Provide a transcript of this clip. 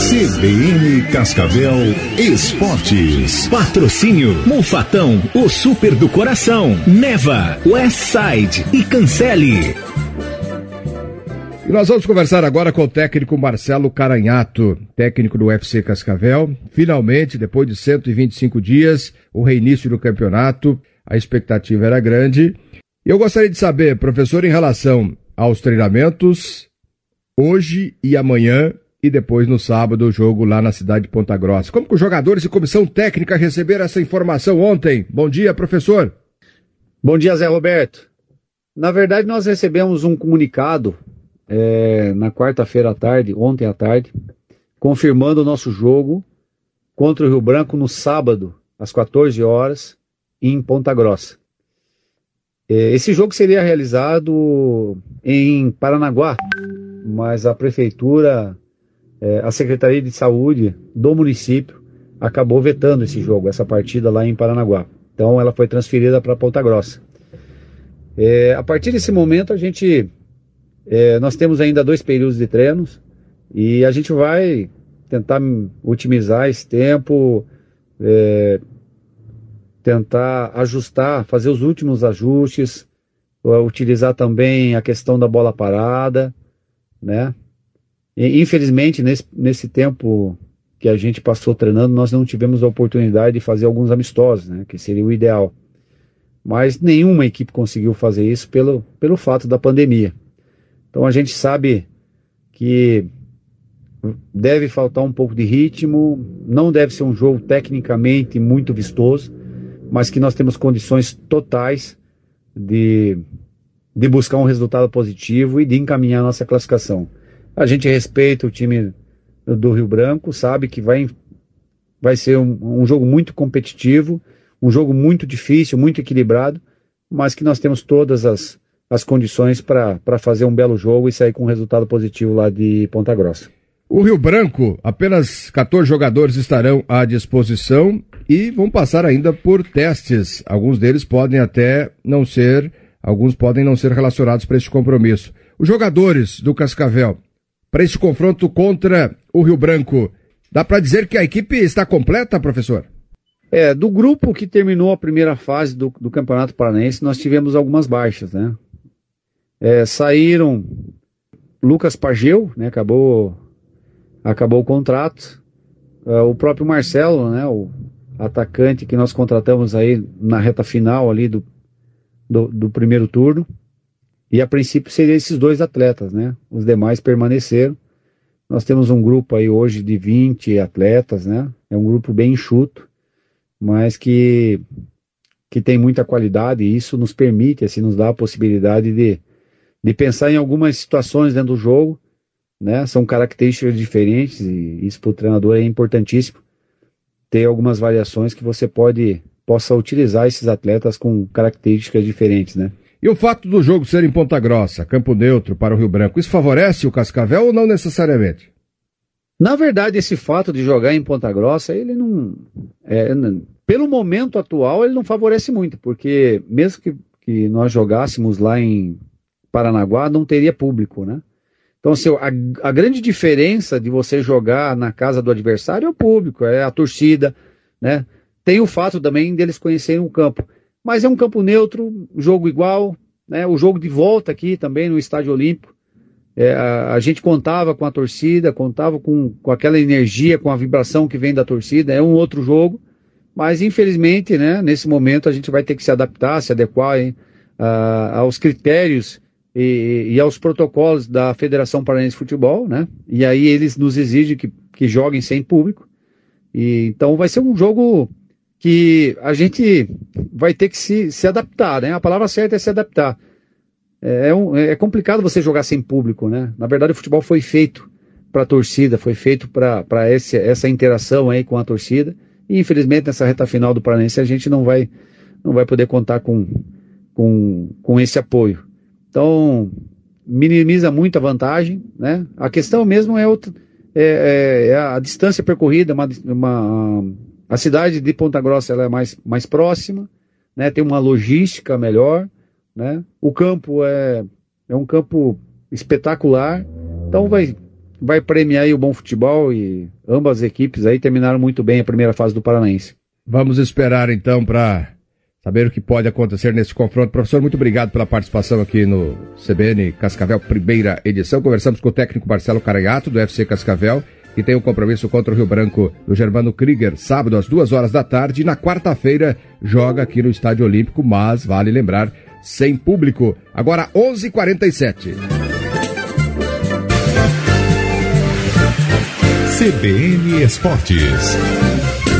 CBN Cascavel Esportes. Patrocínio Mufatão, o super do coração. Neva, Westside e Cancele. E nós vamos conversar agora com o técnico Marcelo Caranhato, técnico do UFC Cascavel. Finalmente, depois de 125 dias, o reinício do campeonato, a expectativa era grande. E eu gostaria de saber, professor, em relação aos treinamentos, hoje e amanhã, e depois no sábado o jogo lá na cidade de Ponta Grossa. Como que os jogadores e comissão técnica receberam essa informação ontem? Bom dia, professor. Bom dia, Zé Roberto. Na verdade, nós recebemos um comunicado na quarta-feira à tarde, ontem à tarde, confirmando o nosso jogo contra o Rio Branco no sábado, às 14 horas, em Ponta Grossa. Esse jogo seria realizado em Paranaguá, mas a prefeitura, a Secretaria de Saúde do município acabou vetando esse jogo, essa partida lá em Paranaguá. Então ela foi transferida para Ponta Grossa. A partir desse momento nós temos ainda 2 períodos de treinos e a gente vai tentar otimizar esse tempo, tentar ajustar, fazer os últimos ajustes, utilizar também a questão da bola parada, né? E, infelizmente, nesse tempo que a gente passou treinando, nós não tivemos a oportunidade de fazer alguns amistosos, né? Que seria o ideal. Mas nenhuma equipe conseguiu fazer isso pelo fato da pandemia. Então a gente sabe que deve faltar um pouco de ritmo, não deve ser um jogo tecnicamente muito vistoso, mas que nós temos condições totais de buscar um resultado positivo e de encaminhar a nossa classificação. A gente respeita o time do Rio Branco, sabe que vai ser um jogo muito competitivo, um jogo muito difícil, muito equilibrado, mas que nós temos todas as condições para fazer um belo jogo e sair com um resultado positivo lá de Ponta Grossa. O Rio Branco, apenas 14 jogadores estarão à disposição e vão passar ainda por testes. Alguns deles podem até não ser, alguns podem não ser relacionados para este compromisso. Os jogadores do Cascavel, para este confronto contra o Rio Branco, dá para dizer que a equipe está completa, professor? Do grupo que terminou a primeira fase do Campeonato Paranaense, nós tivemos algumas baixas, né? Saíram Lucas Pageu, né? Acabou o contrato. O próprio Marcelo, né? O atacante que nós contratamos aí na reta final ali do primeiro turno. E a princípio seriam esses 2 atletas, né? Os demais permaneceram. Nós temos um grupo aí hoje de 20 atletas, né? É um grupo bem enxuto, mas que tem muita qualidade e isso nos permite, assim, nos dá a possibilidade de pensar em algumas situações dentro do jogo, né? São características diferentes e isso para o treinador é importantíssimo, ter algumas variações que você possa utilizar esses atletas com características diferentes, né? E o fato do jogo ser em Ponta Grossa, campo neutro para o Rio Branco, isso favorece o Cascavel ou não necessariamente? Na verdade, esse fato de jogar em Ponta Grossa, ele não... pelo momento atual, ele não favorece muito, porque mesmo que nós jogássemos lá em Paranaguá, não teria público, né? Então, assim, a grande diferença de você jogar na casa do adversário é o público, é a torcida, né? Tem o fato também deles conhecerem o campo. Mas é um campo neutro, jogo igual, né? O jogo de volta aqui também no Estádio Olímpico. A gente contava com a torcida, contava com aquela energia, com a vibração que vem da torcida. É um outro jogo, mas infelizmente, né, nesse momento a gente vai ter que se adaptar, se adequar aos critérios e aos protocolos da Federação Paranaense de Futebol, né? E aí eles nos exigem que joguem sem público. Então vai ser um jogo que a gente vai ter que se adaptar, né? A palavra certa é se adaptar. É complicado você jogar sem público, né? Na verdade, o futebol foi feito para a torcida, foi feito para essa interação aí com a torcida. E, infelizmente, nessa reta final do Paranaense, a gente não vai poder contar com esse apoio. Então, minimiza muito a vantagem, né? A questão mesmo é a distância percorrida, a cidade de Ponta Grossa ela é mais próxima, né? Tem uma logística melhor, né? O campo é um campo espetacular, então vai premiar aí o bom futebol, e ambas as equipes aí terminaram muito bem a primeira fase do Paranaense. Vamos esperar então para saber o que pode acontecer nesse confronto. Professor, muito obrigado pela participação aqui no CBN Cascavel, primeira edição. Conversamos com o técnico Marcelo Caranhato, do FC Cascavel, que tem um compromisso contra o Rio Branco do Germano Krieger, sábado às 2h, e na quarta-feira joga aqui no Estádio Olímpico, mas vale lembrar, sem público. Agora 11h47. CBN Esportes.